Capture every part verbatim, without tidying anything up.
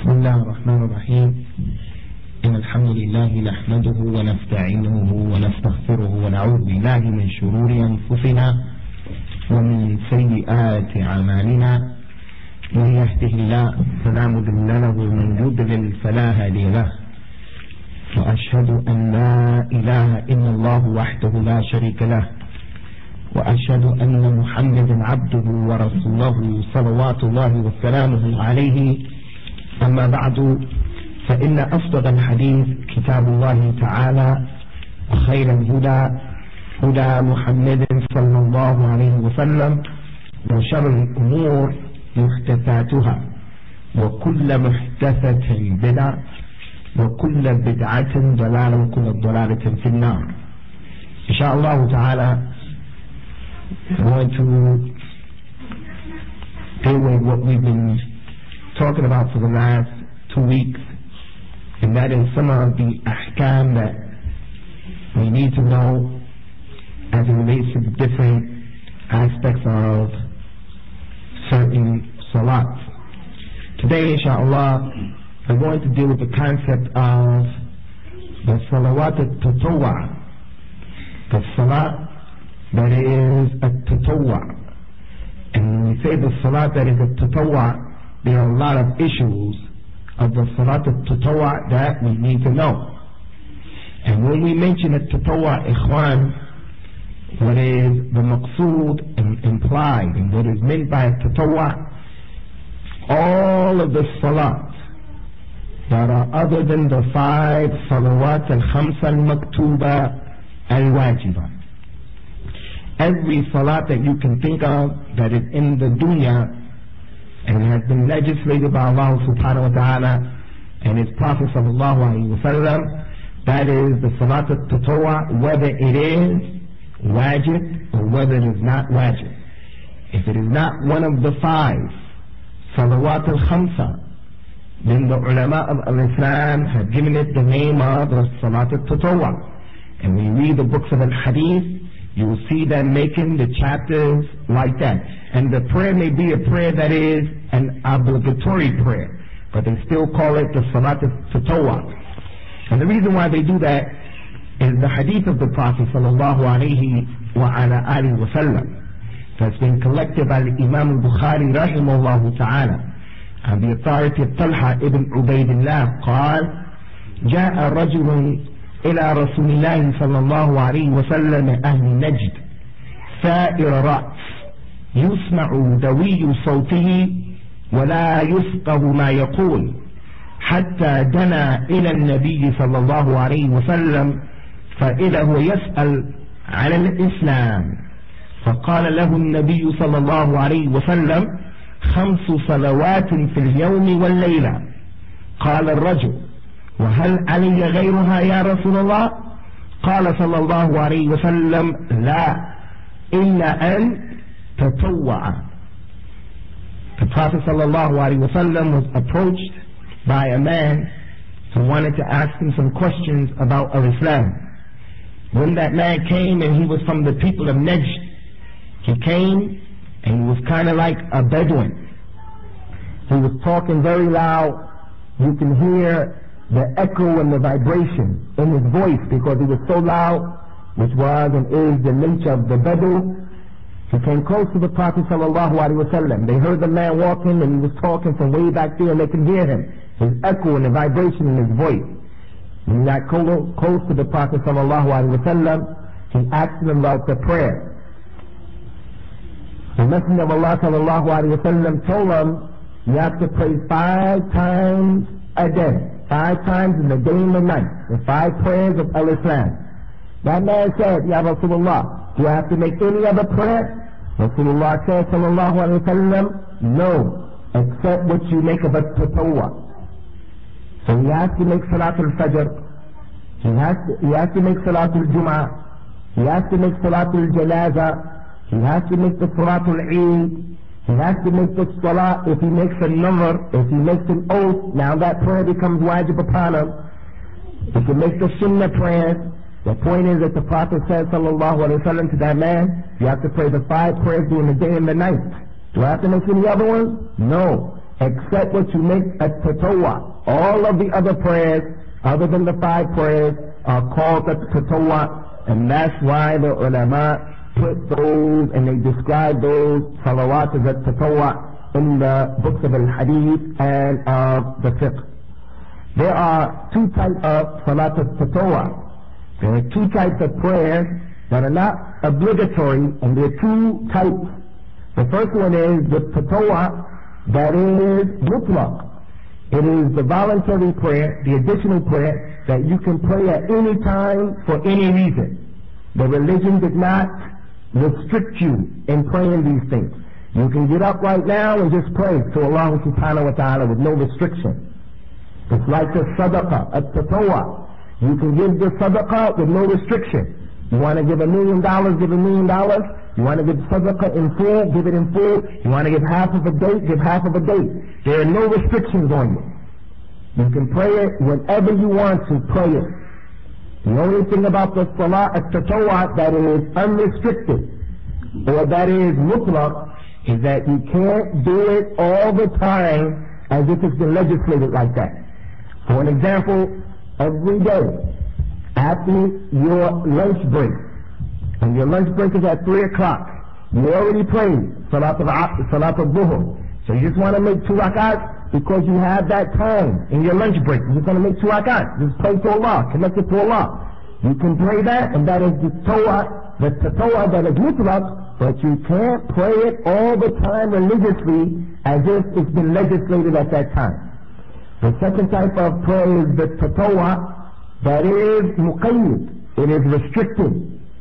بسم الله الرحمن الرحيم. إن الحمد لله نحمده ونستعينه ونستغفره ونعوذ بالله من شرور أنفسنا ومن سيئات أعمالنا. من يهده الله فلا مضل له ومن يضلل فلا هادي له. وأشهد أن لا إله إلا الله وحده لا شريك له، وأشهد أن محمدا عبده ورسوله صلوات الله وسلامه عليه. أما بعد، فإن أصدق الحديث كتاب الله تعالى، وخير الهدى هدى محمد صلى الله عليه وسلم، وشر الأمور محدثاتها، وكل محدثة بدعة، وكل بدعة ضلالة، وكل ضلالة في النار. إن شاء الله تعالى I want to deal with what we've been talking about for the last two weeks, and that is some of the ahkam that we need to know as it relates to the different aspects of certain salats. Today, inshallah, I'm going to deal with the concept of the salawat al-tatawwa, the salat that is a tatawwa. And when we say the salat that is a tatawwa, there are a lot of issues of the salat al-tatawwa that we need to know. And when we mention a tatawwa, ikhwan, what is the maqsood implied and what is meant by a tatawwa, all of the salat that are other than the five salawat al-khamsa al-maktuba al-wajiba. Every salat that you can think of that is in the dunya and has been legislated by Allah subhanahu wa ta'ala and His Prophet sallallahu alayhi wa sallam, that is the salat al-tatawwa, whether it is wajib or whether it is not wajib. If it is not one of the five salawat al-khamsa, then the ulama of al-Islam have given it the name of the salat al-tatawwa. And when you read the books of al-hadith, you will see them making the chapters like that. And the prayer may be a prayer that is an obligatory prayer, but they still call it the salat al-tatawwa. And the reason why they do that is the hadith of the Prophet sallallahu alayhi wa ala alihi wa sallam that's been collected by the Imam al-Bukhari rahimahullah ta'ala on the authority of Talha ibn Ubaydillah قال جاء رجل إلى رسول الله صلى الله عليه وسلم أهل نجد سائر رأس يسمع دوي صوته ولا يفقه ما يقول حتى دنا إلى النبي صلى الله عليه وسلم فإذا هو يسأل على الإسلام فقال له النبي صلى الله عليه وسلم خمس صلوات في اليوم والليلة. قال الرجل وهل علي غيرها يا رسول الله؟ قال صلى الله عليه وسلم لا إلا أن تطوع. The Prophet صلى الله عليه وسلم was approached by a man who wanted to ask him some questions about Islam. When that man came, and he was from the people of Najd, he came and he was kind of like a Bedouin. He was talking very loud. You can hear the echo and the vibration in his voice because he was so loud, which was and is the nature of the Bedou. He came close to the Prophet sallallahu alaihi wasallam. They heard the man walking and he was talking from way back there and they could hear him, his echo and the vibration in his voice. When he got close to the Prophet sallallahu alaihi wasallam, he asked him about the prayer. The Messenger of Allah sallallahu alaihi wasallam told him, you have to pray five times a day. Five times in the day and the night, the five prayers of al-Islam. That man said, Ya Rasulullah, do I have to make any other prayer? Rasulullah said, sallallahu alayhi wa sallam, no, except what you make of a tatawwa. So he has to make salat al-fajr, he has to, he has to make salat al-jum'ah, he has to make salat al-janaza, he has to make the salat al-eid, he has to make the salah. If he makes a number, if he makes an oath, now that prayer becomes wajib upon him. He can make the sunnah prayers. The point is that the Prophet said, sallallahu alayhi wa sallam, to that man, you have to pray the five prayers during the day and the night. Do I have to make any other ones? No. except what you make at tatawwa. All of the other prayers, other than the five prayers, are called at tatawwa, and that's why the ulama put those and they describe those salawat as at tatawwa in the books of al-hadith and of the fiqh. There are two types of salat at-tatawwa. There are two types of prayers that are not obligatory, and there are two types. The first one is the tatawwa that is mutlaq. It is the voluntary prayer, the additional prayer that you can pray at any time for any reason. The religion did not restrict you in praying these things. You can get up right now and just pray to Allah subhanahu wa ta'ala with no restriction. It's like the sadaqah, at-tatawwa. You can give the sadaqah with no restriction. You want to give a million dollars, give a million dollars. You want to give sadaqah in full, give it in full. You want to give half of a date, give half of a date. There are no restrictions on you. You can pray it whenever you want to pray it. The only thing about the salah at-tatawwa that is unrestricted, or that is mutlaq, is that you can't do it all the time as if it's been legislated like that. For an example, every day after your lunch break, and your lunch break is at three o'clock, you already prayed salat al-dhuhr. So you just want to make two rak'ahs because you have that time in your lunch break. You're just going to make two rak'ahs. Just pray to Allah, connect it to Allah. You can pray that, and that is the tawwa, the tatawwa that is mutlaq, but you can't pray it all the time religiously as if it's been legislated at that time. The second type of prayer is the tatawwa that is muqayyid. It is restricted.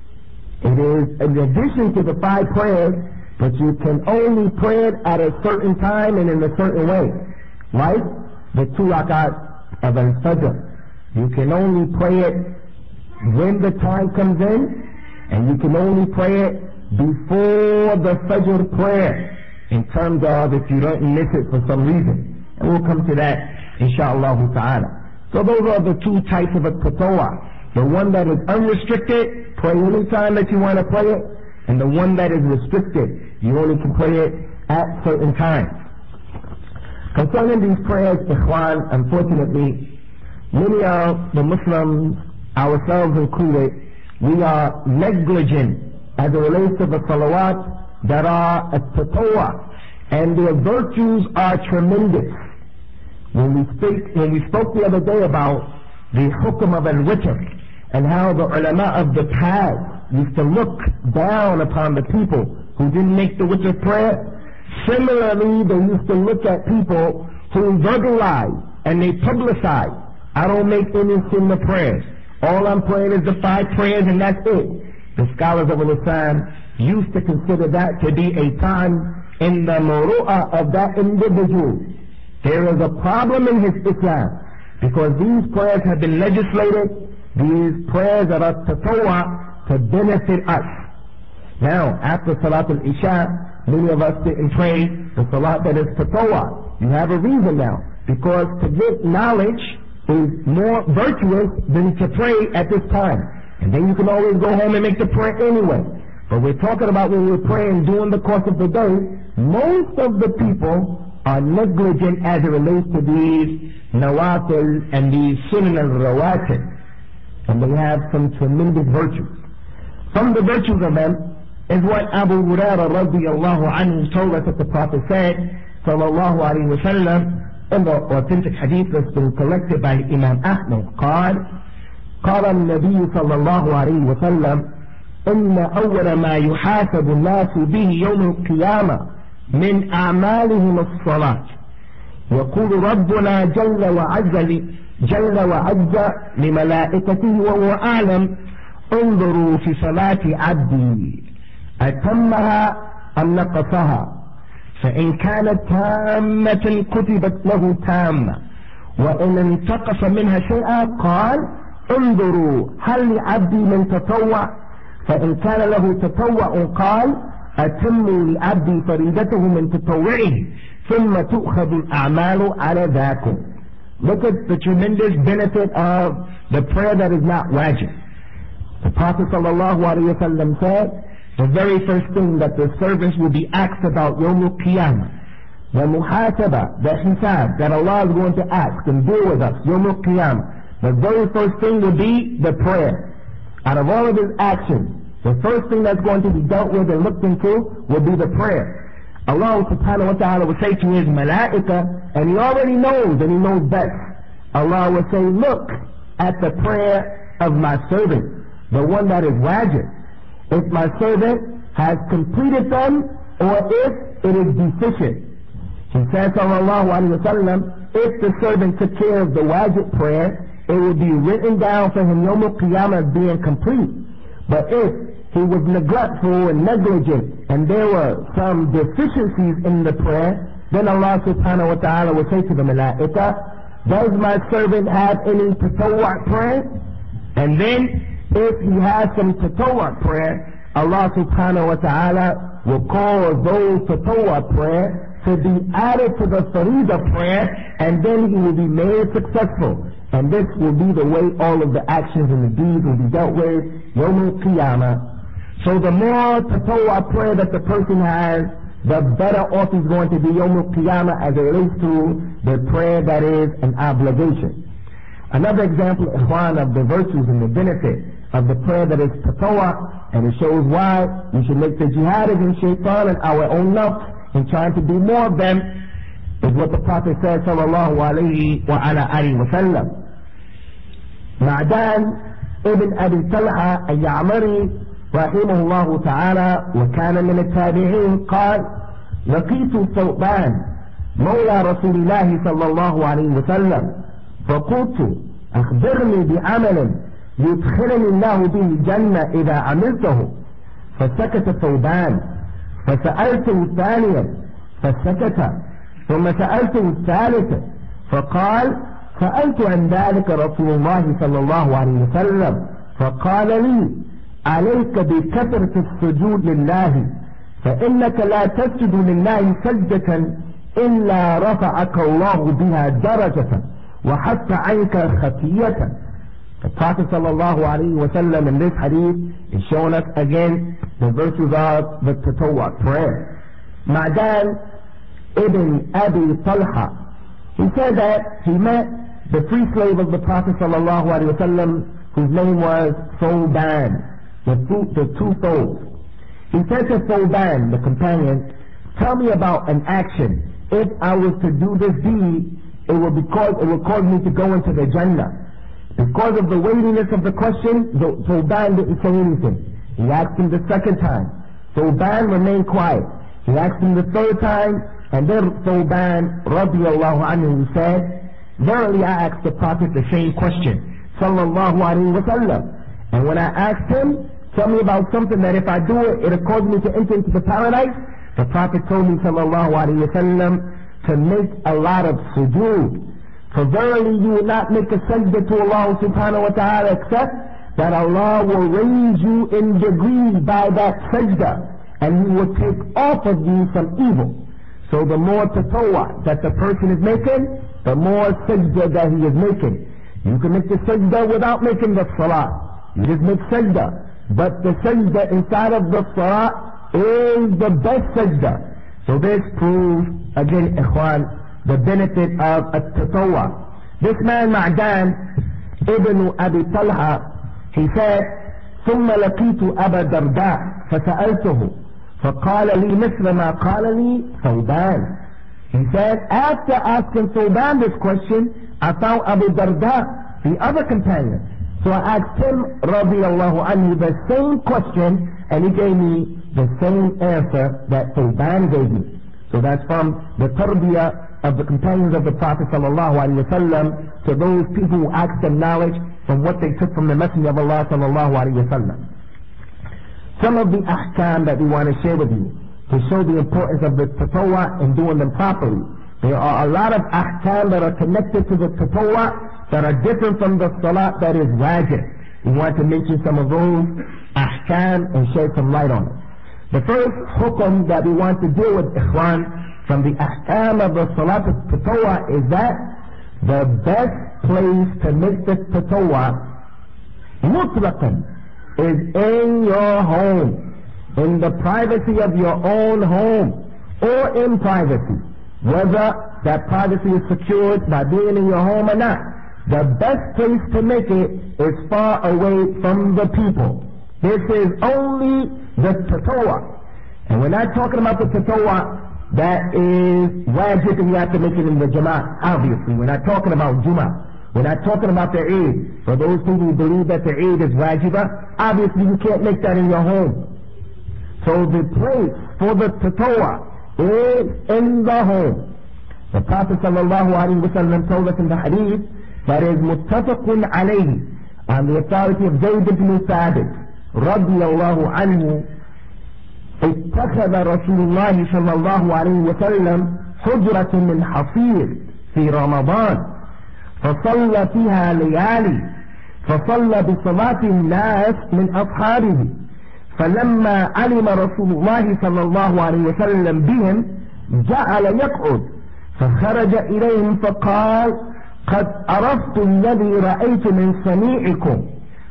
It is in addition to the five prayers, but you can only pray it at a certain time and in a certain way. Like the two rakat of al-fajr. You can only pray it when the time comes in, and you can only pray it before the fajr prayer, in terms of if you don't miss it for some reason. And we'll come to that insha'Allah ta'ala. So those are the two types of a tatawwa. The one that is unrestricted, pray any time that you want to pray it, and the one that is restricted, you only can pray it at certain times. Concerning these prayers, ikhwan, unfortunately, many of the Muslims, ourselves included, we are negligent as it relates to the salawat that are at tatawwa, and their virtues are tremendous. When we speak, when we spoke the other day about the hukm of al-witr, and how the ulama of the past used to look down upon the people who didn't make the witr prayer, similarly they used to look at people who verbalize and they publicize, I don't make any sunnah prayers. All I'm praying is the five prayers and that's it. The scholars of Islam used to consider that to be a time in the muru'ah of that individual. There is a problem in his Islam, because these prayers have been legislated, these prayers that are tatawwa, to benefit us. Now, after Salat al-Isha, many of us didn't pray the Salat that is tatawwa. You have a reason now, because to get knowledge is more virtuous than to pray at this time. And then you can always go home and make the prayer anyway. But we're talking about when we're praying during the course of the day, most of the people are negligent as it relates to these nawafil and these sunan al-rawatib, and they have some tremendous virtues. Some of the virtues of them is what Abu Hurairah radiyallahu anhu told us that the Prophet said, sallallahu alayhi wa sallam, in the authentic hadith that's been collected by Imam Ahmad, قال قال النبي صلى الله عليه وسلم إن أول ما يحاسب الناس به يوم القيامة من أعمالهم الصلاة. يقول ربنا جل وعز جل وعز لملائكته وهو أعلم انظروا في صلاة عبدي أتمها أم نقصها، فإن كانت تامة كتبت له تامة، وإن انتقص منها شيئا قال انظروا هل لعبدي من تطوع، فإن كان له تطوع قال أتموا لعبدي فريدته من تطوعه ثم تؤخذ الأعمال على ذاكم. Look at the tremendous benefit of the prayer that is not wajib. The Prophet sallallahu alaihi wasallam said, the very first thing that the servants will be asked about Yawm al-Qiyamah, the muhasaba, the hisab, that Allah is going to ask and deal with us, Yawm al-Qiyamah, the very first thing will be the prayer. Out of all of his actions, the first thing that's going to be dealt with and looked into will be the prayer. Allah subhanahu wa ta'ala will say to his malaika, and he already knows, and he knows best. Allah will say, look at the prayer of my servant, the one that is wajib. If my servant has completed them, or if it is deficient. He says, sallallahu alayhi wa sallam, if the servant took care of the wajib prayer, it will be written down for him Yawm al-Qiyamah as being complete. But if he was neglectful and negligent, and there were some deficiencies in the prayer, then Allah subhanahu wa ta'ala will say to the malaika, does my servant have any tatawwa' prayer? And then, if he has some tatawwa' prayer, Allah subhanahu wa ta'ala will cause those tatawwa' prayer to be added to the faridah prayer, and then he will be made successful. And this will be the way all of the actions and the deeds will be dealt with Yawm al-Qiyamah. So the more tatawwa' prayer that the person has, the better off he's going to be Yawm al-Qiyamah as it relates to the prayer that is an obligation. Another example, ikhwan, of the virtues and the benefit of the prayer that is tatawwa', and it shows why we should make the jihad against shaitan and our own nafs in trying to do more of them, is what the Prophet said, sallallahu alayhi wa ala alihi wa sallam. Ma'dan ibn Abi Talha al-Ya'mari رحمه الله تعالى وكان من التابعين قال لقيت ثوبان مولى رسول الله صلى الله عليه وسلم فقلت أخبرني بعمل يدخلني الله به الجنة إذا عملته فسكت ثوبان فسألته ثانيا فسكت ثم سألته الثالثة فقال سألت عن ذلك رسول الله صلى الله عليه وسلم فقال لي عليك بكثرة السجود لله فإنك لا تسجد لله سجدة إلا رفعك الله بها درجة وحتى عنك خطيئة. The Prophet sallallahu alayhi wa sallam in this hadith is showing us again the virtues of the tatawwa' prayer. Ma'dan ibn Abi Talha, he said that he met the free slave of the Prophet sallallahu alayhi wa sallam whose name was Thawban, the two, the two souls. He said to Thawban, the companion, tell me about an action. If I was to do this deed, it would, be cause, it would cause me to go into the Jannah. Because of the weightiness of the question, Thawban didn't say anything. He asked him the second time. Thawban remained quiet. He asked him the third time, and then Thawban, radiyallahu anhu, said, verily I asked the Prophet the same question, sallallahu alayhi wa sallam. And when I asked him, tell me about something that if I do it, it'll cause me to enter into the paradise, the Prophet told me, sallallahu alayhi wa sallam, to make a lot of sujood. For verily you will not make a sajda to Allah subhanahu wa ta'ala except that Allah will raise you in degrees by that sajda, and He will take off of you some evil. So the more tatawwa that the person is making, the more sajda that he is making. You can make the sajda without making the salah. You just make sajda. But the sajda inside of the salah is the best sajda. So this proves, again, ikhwan, the benefit of at-tatawwa. This man, Ma'dan ibn Abi Talha, he said, ثم لقيت أبا الدرداء فسألته فقال لي مثل ما قال لي ثوبان. He said, after asking Thawban this question, I found Abu Darda, the other companion. So I asked him, radiyallahu anhu, the same question, and he gave me the same answer that Thawban gave me. So that's from the tarbiyah of the companions of the Prophet sallallahu alaihi wasallam to those people who asked them knowledge from what they took from the Messenger of Allah sallallahu alaihi wasallam. Some of the ahkam that we want to share with you to show the importance of the tatawwa and doing them properly. There are a lot of ahkam that are connected to the tatawwa that are different from the salat that is wajib. We want to mention some of those ahkam and shed some light on it. The first hukum that we want to deal with, ikhwan, from the ahkam of the salat tatawwa is that the best place to make the tatawwa mutlaqan is in your home, in the privacy of your own home, or in privacy. whether that privacy is secured by being in your home or not. The best place to make it is far away from the people. This is only the tatawwa. And we're not talking about the tatawwa that is wajib and you have to make it in the jama'ah. Obviously, we're not talking about Jummah. We're not talking about the Eid. For those people who believe that the Eid is wajibah, obviously you can't make that in your home. So the place for the tatawwa is in the home. The Prophet sallallahu alaihi wasallam told us in the hadith that is muttafaqun alayhi, on the authority of Zayd ibn Thabit radiyallahu anhu, اتخذ رسول الله صلى الله عليه وسلم حجرة من حصير في رمضان فصلى فيها ليالي فصلى بصلاة الناس من أصحابه فلما علم رسول الله صلى الله عليه وسلم بهم جعل يقعد فخرج إليهم فقال قد عرفت الذي رأيت من صنيعكم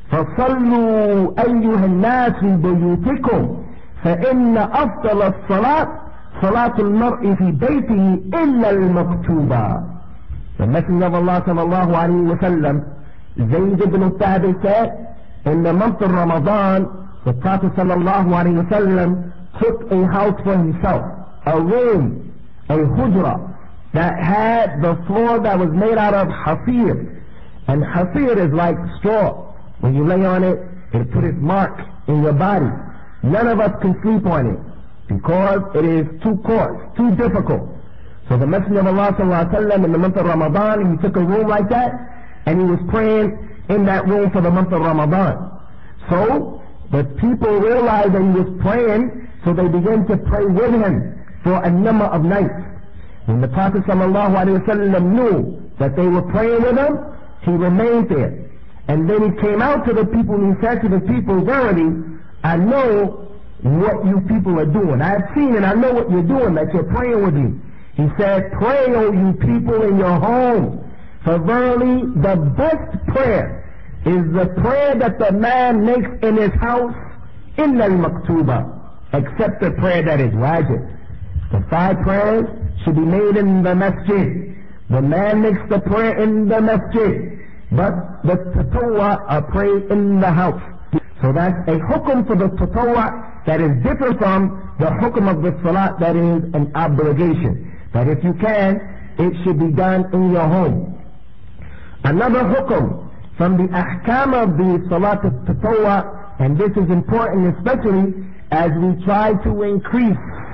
فصلوا أيها الناس في بيوتكم فإن أفضل الصلاة صلاة المرء في بيته إلا المكتوبة. The Messenger of Allah sallallahu alayhi wa sallam, Zayd ibn Thabit said, in the month of Ramadan, the Prophet sallallahu alayhi wa sallam took a house for himself, a room, a hujra, that had the floor that was made out of hasir. And hasir is like straw. When you lay on it, it put its mark in your body. None of us can sleep on it because it is too coarse, too difficult. So the Messenger of Allah sallallahu alaihi wasallam in the month of Ramadan, he took a room like that and he was praying in that room for the month of Ramadan. So the people realized that he was praying, so they began to pray with him for a number of nights. When the Prophet sallallahu alaihi wasallam knew that they were praying with him, he remained there. And then he came out to the people and he said to the people, verily, I know what you people are doing. I have seen and I know what you're doing, that you're praying with me. He said, pray, O you people, in your home. For verily, the best prayer is the prayer that the man makes in his house, illa al-maktuba, except the prayer that is wajib. The five prayers should be made in the masjid. The man makes the prayer in the masjid, but the tatawwa are prayed in the house. So that's a hukum for the tatawwa that is different from the hukum of the salat that is an obligation. That if you can, it should be done in your home. Another hukum from the ahkam of the salat of tatawwa, and this is important especially as we try to increase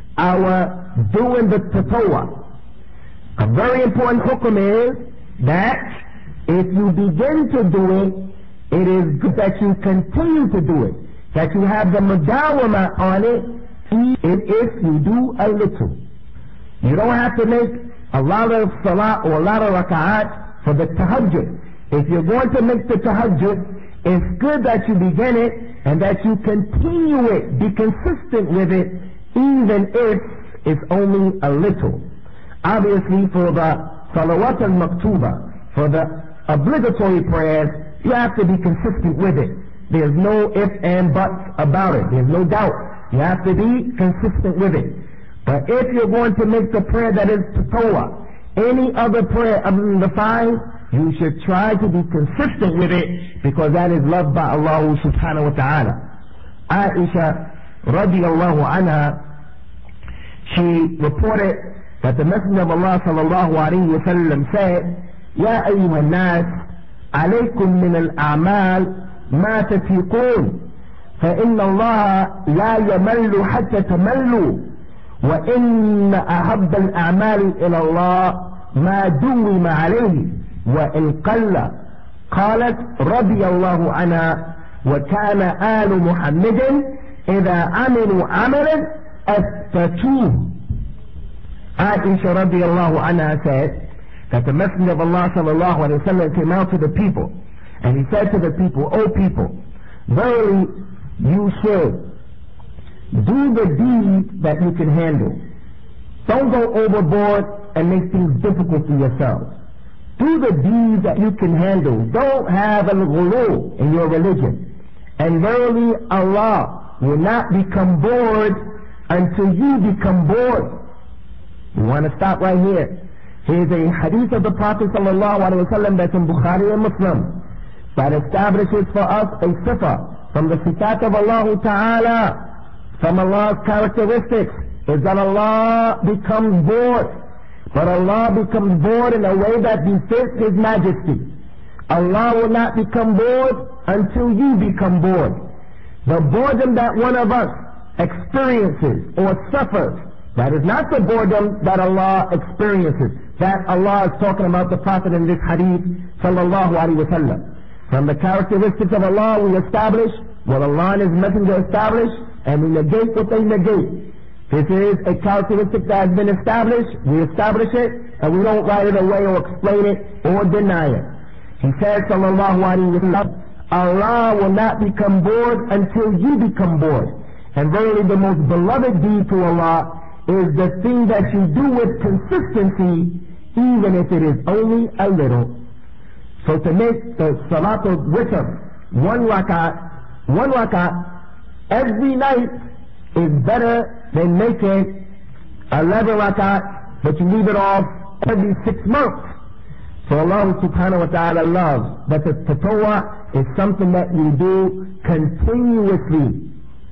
our doing the tatawwa. A very important hukum is that if you begin to do it, it is good that you continue to do it, that you have the mudawama on it, even if you do a little. You don't have to make a lot of salah or a lot of raka'at for the tahajjud. If you're going to make the tahajjud, it's good that you begin it and that you continue it, be consistent with it, even if it's only a little. Obviously, for the salawat al-maktuba, for the obligatory prayers, you have to be consistent with it. There's no ifs and buts about it. There's no doubt. You have to be consistent with it. But if you're going to make the prayer that is tatawwa, any other prayer other than the five, you should try to be consistent with it, because that is loved by Allah subhanahu wa ta'ala. Aisha radiallahu anha, she reported that the Messenger of Allah sallallahu alayhi wa sallam said, يا أيها الناس عليكم من الأعمال ما تفيقون فإن الله لا يمل حتى تملوا وإن أحب الأعمال إلى الله ما دوم عليه وإن قل. قالت رضي الله عنها وكان آل محمد إذا عملوا عملا أثبتوه. Aisha radiallahu anha said that the Messenger of Allah sallallahu alayhi wa sallam came out to the people and he said to the people, O people, verily you should do the deeds that you can handle. Don't go overboard and make things difficult for yourselves. Do the deeds that you can handle. Don't have al-ghulu in your religion. And verily Allah will not become bored until you become bored. We want to stop right here. Here's a hadith of the Prophet sallallahu alaihi wasallam that's in Bukhari and Muslim that establishes for us a sifa from the sifat of Allah Ta'ala, from Allah's characteristics, is that Allah becomes bored. But Allah becomes bored in a way that befits His majesty. Allah will not become bored until you become bored. The boredom that one of us experiences or suffers, that is not the boredom that Allah experiences. That Allah is talking about the Prophet in this hadith sallallahu alaihi wasallam. From the characteristics of Allah we establish what Allah and His Messenger establish, and we negate what they negate. This is a characteristic that has been established. We establish it, and we don't write it away or explain it or deny it. He says sallallahu alaihi wasallam, Allah will not become bored until you become bored. And verily the most beloved deed to Allah is the thing that you do with consistency, even if it is only a little. So to make the Salatul Witr, one rakat, one rakat every night is better than making eleven rakat, but you leave it off every six months. So Allah subhanahu wa ta'ala loves that the tatawwa is something that you do continuously.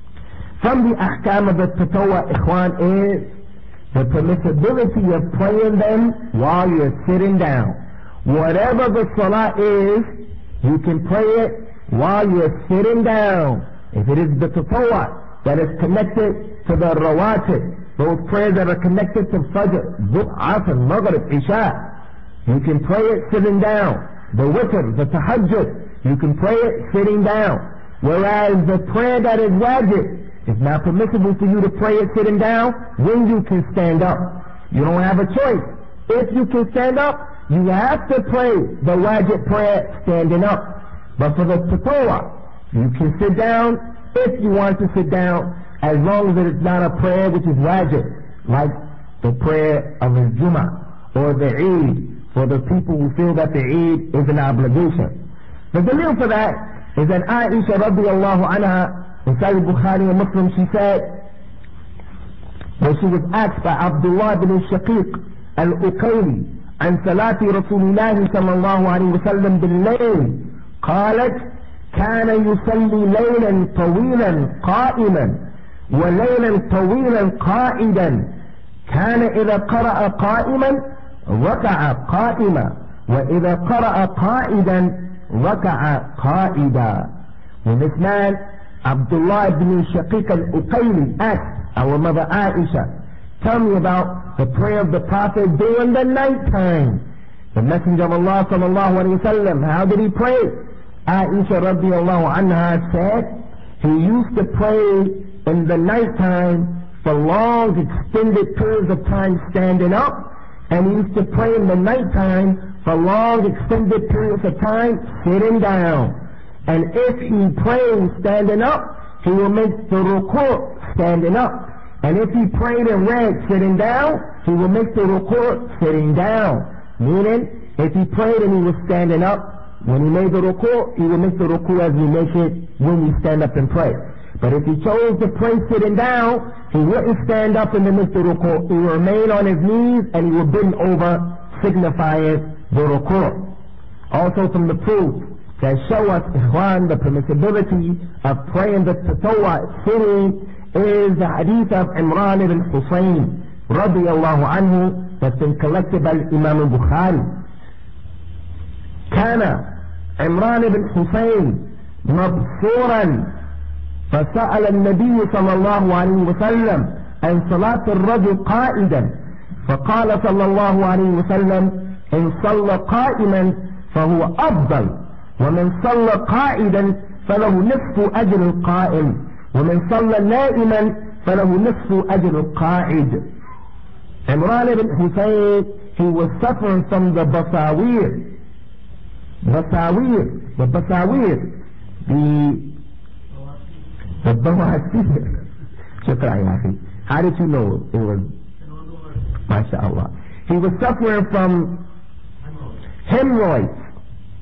From the ahkam of the tatawwa, ikhwan, is the permissibility of praying them while you're sitting down. Whatever the salah is, you can pray it while you're sitting down. If it is the tatawwa that is connected to the rawatib, those prayers that are connected to Fajr, Dhuhr, Asr, Maghrib, Isha, you can pray it sitting down. The witr, the tahajjud, you can pray it sitting down. Whereas the prayer that is wajib, it's not permissible for you to pray it sitting down when you can stand up. You don't have a choice. If you can stand up, you have to pray the wajib prayer standing up. But for the tatawwa, you can sit down if you want to sit down, as long as it's not a prayer which is wajib, like the prayer of the Jummah or the Eid, for the people who feel that the Eid is an obligation. The dalil for that is that Aisha radiallahu anha, in Sahih Bukhari and Muslim, she said, when she was asked by Abdullah ibn Shaqiq al-Uqayli عن صلاة رسول الله صلى الله عليه وسلم بالليل, قالت كان يصلي ليلا طويلا قائما وليلا طويلا قائدا, كان إذا قرأ قائما ركع قائما وإذا قرأ قائدا ركع قائدا. When this man Abdullah ibn Shaqiq al-Uqayli asked our mother Aisha, tell me about the prayer of the Prophet during the night time. The Messenger of Allah sallallahu alayhi wa sallam, how did he pray? Aisha radiallahu anha said, he used to pray in the night time for long extended periods of time standing up, and he used to pray in the night time for long extended periods of time sitting down. And if he prays standing up, he will make the ruku' standing up. And if he prayed and read sitting down, he will make the ruku' sitting down. Meaning, if he prayed and he was standing up, when he made the ruku', he will make the ruku' as we make it when we stand up and pray. But if he chose to pray sitting down, he wouldn't stand up and then make the ruku'. He will remain on his knees and he will bend over, signifying the ruku'. Also from the proof that show us, ikhwan, the permissibility of praying the tatawwa sitting is the hadith of Imran ibn Husayn radiyallahu anhu that's been collected by Imam al-Bukhari. كان عمران بن حسين مبصورا فسأل النبي صلى الله عليه وسلم عن صلاة الرجل قائدا فقال صلى الله عليه وسلم إن صلى قائما فهو أفضل ومن صلى قائدا فله نصف أجر القائم ومن صلى نائما فله نصف أجر القاعد. Imran ibn Husayn, he was suffering from the basawir. Basawir, the basawir, the the bawasir. Shukran, ya akhi. How did you know it was? MashaAllah. He was suffering from hemorrhoids.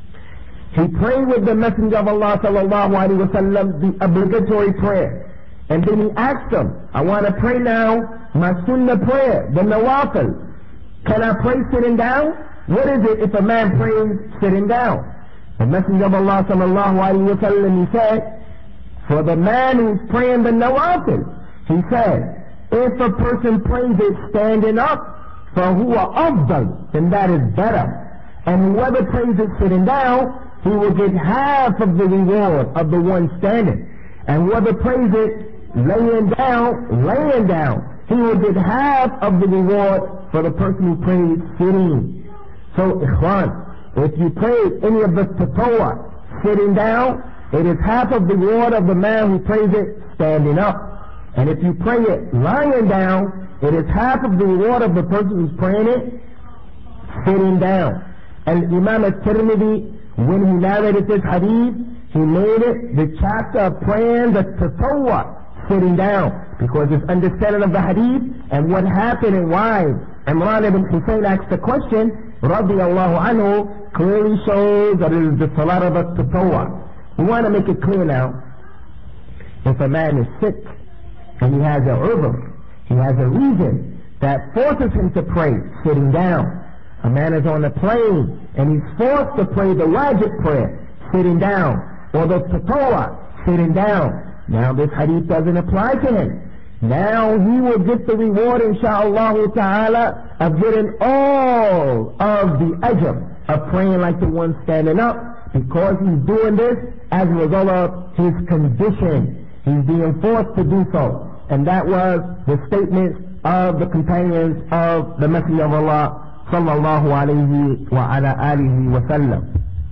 He prayed with the Messenger of Allah sallallahu alaihi wasallam the obligatory prayer. And then he asked them, I want to pray now my sunnah prayer, the nawafil. Can I pray sitting down? What is it if a man prays sitting down? The Messenger of Allah sallallahu alayhi wa sallam, he said, for the man who's praying the nawafil, he said, if a person prays it standing up, فَهُوَ أَفْضَلُ, then that is better. And whoever prays it sitting down, he will get half of the reward of the one standing. And whoever prays it laying down, laying down, he will get half of the reward for the person who prays sitting. So, ikhwan, if you pray any of the tatawwa sitting down, it is half of the reward of the man who prays it standing up. And if you pray it lying down, it is half of the reward of the person who's praying it sitting down. And Imam al-Tirmidhi, when he narrated this hadith, he made it the chapter of praying the tatawwa sitting down, because his understanding of the hadith and what happened and why Imran ibn Hussein asked the question, radiyallahu anhu, clearly shows that it is the salat of the tatawwa. We want to make it clear now, if a man is sick and he has a udhr, he has a reason that forces him to pray sitting down. A man is on a plane and he's forced to pray the wajib prayer sitting down, or the tatawwa sitting down. Now this hadith doesn't apply to him. Now he will get the reward, insha'Allah ta'ala, of getting all of the ajr of praying like the one standing up, because he's doing this as a result of his condition. He's being forced to do so. And that was the statement of the companions of the Messenger of Allah sallallahu alayhi wa ala alihi wa sallam.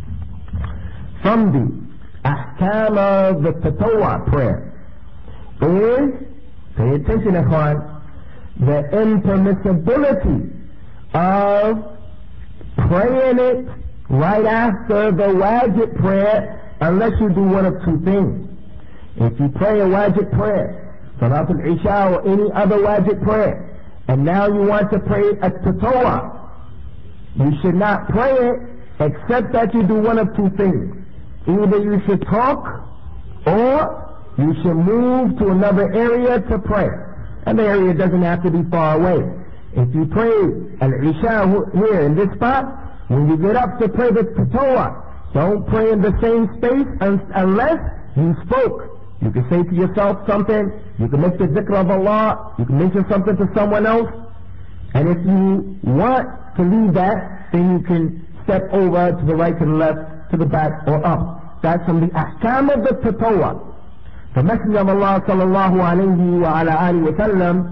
From the ahkam of the tatawwa prayer is, pay attention ikhwan, the impermissibility of praying it right after the wajib prayer unless you do one of two things. If you pray a wajib prayer, Salat al-Isha or any other wajib prayer, and now you want to pray a tatawwa, you should not pray it except that you do one of two things. Either you should talk or you should move to another area to pray. And the area doesn't have to be far away. If you pray al-Isha here in this spot, when you get up to pray the tatawwa, don't pray in the same space unless you spoke. You can say to yourself something, you can make the zikr of Allah, you can mention something to someone else, and if you want to leave that, then you can step over to the right, to the left, to the back, or up. That's from the ahkam of the tatawwa. The Messenger of Allah sallallahu alayhi wa ala alihi wa sallam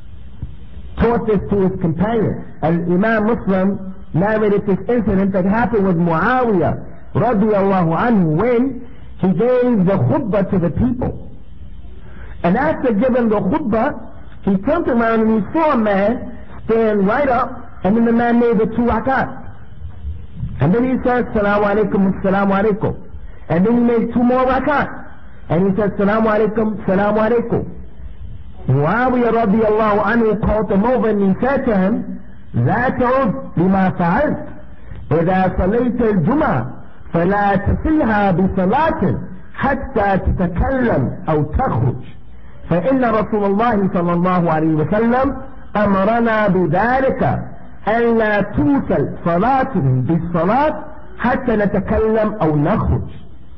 taught this to his companions. And Imam Muslim narrated this incident that happened with Muawiyah radiyallahu anhu when he gave the khutbah to the people. And after giving the khutbah, he turned around and he saw a man stand right up, and then the man made the two rakat. And then he said, Salaamu Alaikum, Salaamu Alaikum. And then he made two more rakat. And he said, Salaamu Alaikum, Salaamu Alaikum. Muawiyah radiyallahu anhu called him over and he said to him, لا تعد لما فعلت إذا صليت الجمعة فلا تصلها بصلاة حتى تتكلم أو تخرج فإن رسول الله صلى الله عليه وسلم أمرنا بذلك ألا توصل صلاة بالصلاة حتى نتكلم أو نخرج.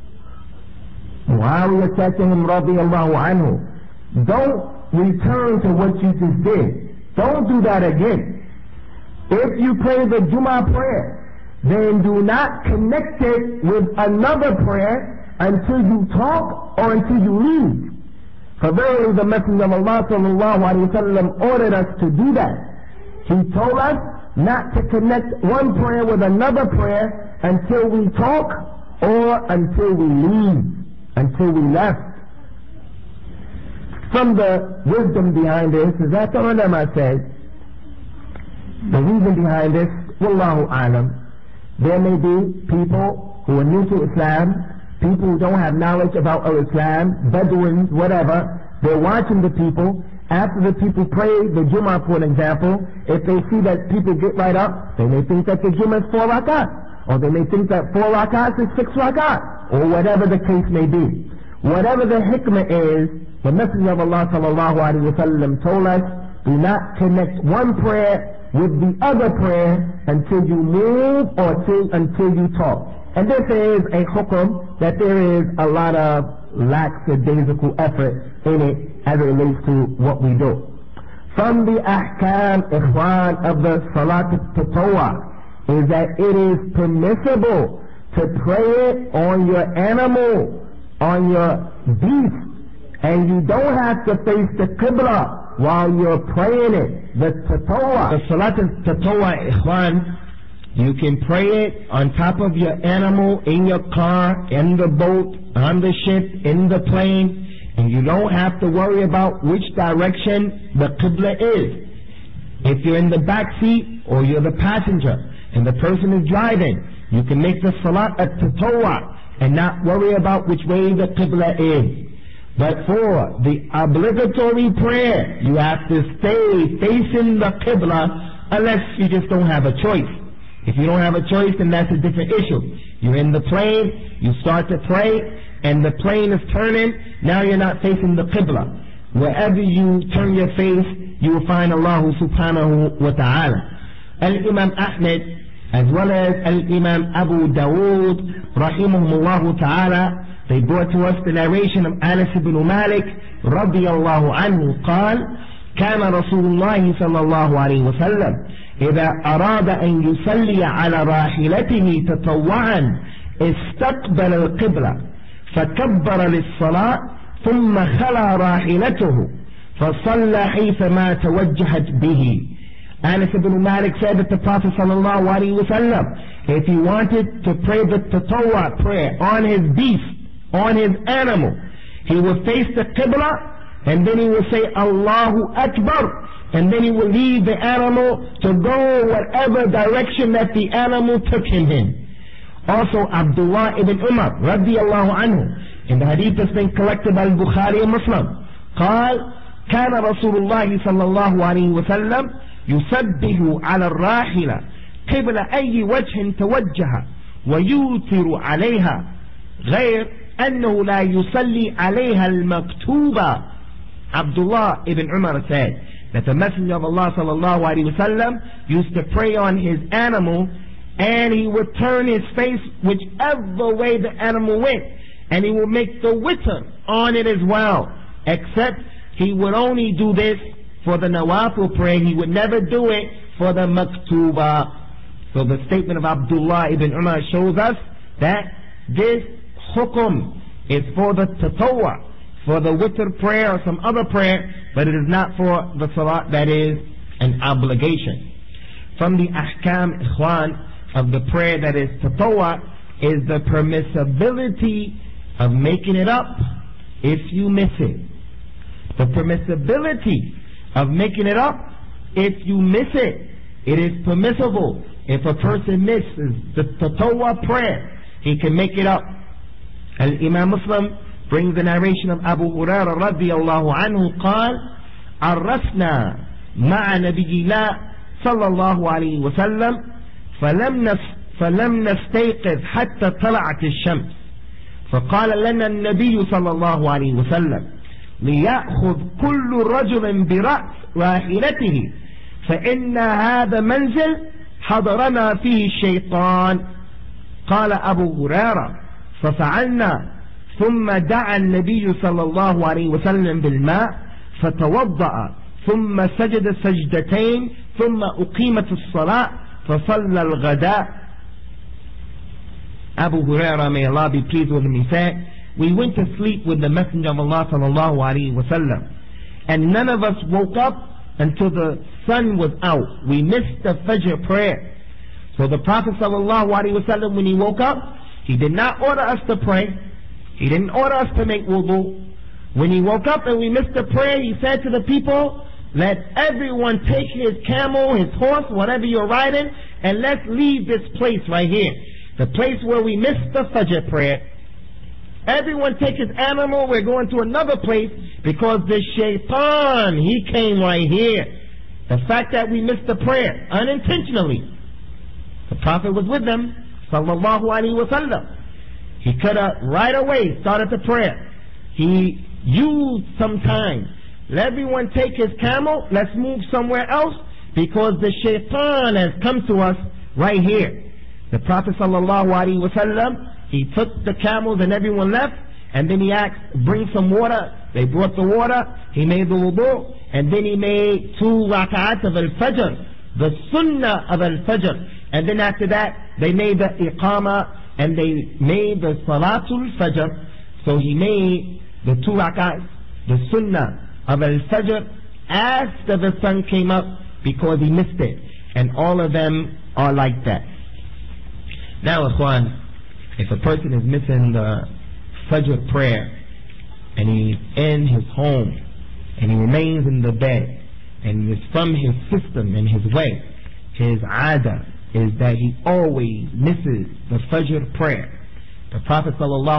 Muawiyah said to him radiyallahu anhu, don't return to what you just did. Don't do that again. If you pray the Jummah prayer, then do not connect it with another prayer until you talk or until you leave. For verily the Messenger of Allah sallallahu alayhi wa sallam ordered us to do that. He told us not to connect one prayer with another prayer until we talk or until we leave, until we left. From the wisdom behind this is that the ulama said, the reason behind this, wallahu alam, there may be people who are new to Islam, people who don't have knowledge about Islam, Bedouins, whatever. They're watching the people. After the people pray the Jummah, for example, if they see that people get right up, they may think that the Jummah is four rakat, or they may think that four rakat is six rakat, or whatever the case may be. Whatever the hikmah is, The Messenger of Allah sallallahu alaihi wasallam told us, do not connect one prayer with the other prayer until you move or till, until you talk. And this is a hukum that there is a lot of lackadaisical effort in it as it relates to what we do. From the ahkam, ikhwan, of the salat al-tatawwa is that it is permissible to pray it on your animal, on your beast, and you don't have to face the qibla while you're praying it. The tatawwa, the salat al-tatawwa, ikhwan, you can pray it on top of your animal, in your car, in the boat, on the ship, in the plane, and you don't have to worry about which direction the qibla is. If you're in the back seat or you're the passenger and the person is driving, you can make the salat at-tatawwa and not worry about which way the qibla is. But for the obligatory prayer, you have to stay facing the qibla unless you just don't have a choice. If you don't have a choice, then that's a different issue. You're in the plane, you start to pray, and the plane is turning, now you're not facing the qibla. Wherever you turn your face, you will find Allah subhanahu wa ta'ala. Al-Imam Ahmed, as well as Al-Imam Abu Dawood, rahimahumullah ta'ala, they brought to us the narration of Anas ibn Malik, radiyallahu anhu, قال كان رسول الله صلى الله عليه وسلم إذا أراد أن يصلي على راحلته تطوعا استقبل القبلة فكبر للصلاة ثم خلى راحلته فصلى حيثما توجهت به. Anas ibn Malik said that the Prophet sallallahu alaihi wasallam, if he wanted to pray the tatawwa prayer on his beast, on his animal, he would face the qibla and then he would say Allahu Akbar, and then he would lead the animal to go whatever direction that the animal took him in. Also Abdullah ibn Umar radiyallahu anhu, in the hadith that's been collected by Bukhari and Muslim, قال كان رسول الله صلى الله عليه وسلم يسبه على الراحلة قبل أي وجه توجه ويوتر عليها غير أنه لا يصلي عليها المكتوبة. Abdullah ibn Umar said that the Messenger of Allah sallallahu alaihi wasallam used to pray on his animal, and he would turn his face whichever way the animal went, and he would make the witr on it as well, except he would only do this for the nawafil prayer. He would never do it for the maktuba. So the statement of Abdullah ibn Umar shows us that this hukum is for the tatawwa, for the witr prayer or some other prayer, but it is not for the salat that is an obligation. From the ahkam, ikhwan, of the prayer that is tatawwa is the permissibility of making it up if you miss it. The permissibility of making it up if you miss it. It is permissible. If a person misses the tatawwa prayer, he can make it up. Al-Imam Muslim brings the narration of Abu Hurairah radiyallahu anhu قال عرسنا مع نبي الله صلى الله عليه وسلم فلم نس فلم نستيقظ حتى طلعت الشمس فقال لنا النبي صلى الله عليه وسلم ليأخذ كل رجل برأس راحلته فإن هذا منزل حضرنا فيه الشيطان. قال أبو هريرة ففعلنا ثم دعا النبي صلى الله عليه وسلم بالماء فتوضأ ثم سجد سجدتين ثم أقيمت الصلاة فصلى الغداء. Abu Hurairah, may Allah be pleased with him, he said, we went to sleep with the Messenger of Allah sallallahu alaihi wasallam, and none of us woke up until the sun was out. We missed the Fajr prayer. So the Prophet sallallahu alaihi wasallam, when he woke up, he did not order us to pray. He didn't order us to make wudu. When he woke up and we missed the prayer, he said to the people, let everyone take his camel, his horse, whatever you're riding, and let's leave this place right here. The place where we missed the Fajr prayer. Everyone take his animal, we're going to another place, because the shaitan, he came right here. The fact that we missed the prayer unintentionally. The Prophet was with them, sallallahu alaihi wasallam. He could have right away started the prayer. He use some time. Let everyone take his camel, let's move somewhere else, because the shaitan has come to us right here. The Prophet sallallahu alaihi wasallam, he took the camels and everyone left, and then he asked, bring some water. They brought the water, he made the wudu, and then he made two rak'at of al-fajr, the sunnah of al-fajr. And then after that, they made the iqama, and they made the salatul fajr. So he made the two rak'at, the sunnah of al-fajr, after the sun came up, because he missed it. And all of them are like that. Now, ikhwan, if a person is missing the fajr prayer, and he's in his home, and he remains in the bed, and it's from his system and his way, his ada is that he always misses the fajr prayer. The Prophet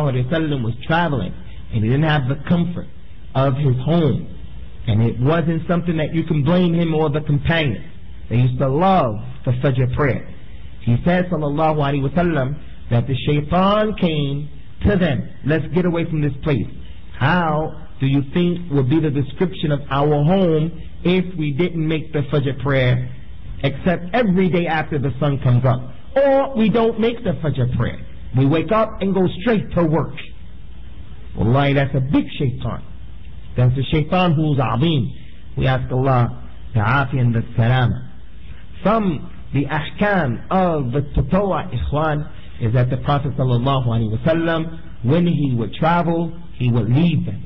ﷺ was traveling, and he didn't have the comfort of his home, and it wasn't something that you can blame him or the companions. They used to love the fajr prayer. He said, sallallahu alaihi wasallam, that the shaitan came to them. Let's get away from this place. How do you think would be the description of our home if we didn't make the fajr prayer, except every day after the sun comes up? Or we don't make the fajr prayer. We wake up and go straight to work. Wallahi, that's a big shaitan. That's the shaitan who's azim. We ask Allah the afiyah and the salama. From the ahkam of the tatawwa, ikhwan, is that the Prophet sallallahu alaihi wasallam, when he would travel, he would leave them.